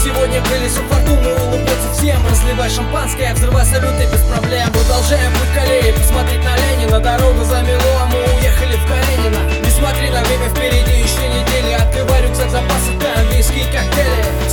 Сегодня колесо фортуны улыбнется всем. Разливай шампанское, взрывай салюты без проблем. Продолжаем путь к аллее, посмотреть на Ленина. Дорогу замело, а мы уехали в Каренина. Не смотри на время, впереди еще недели. Открывай рюкзак, запасы там, виски и коктейли.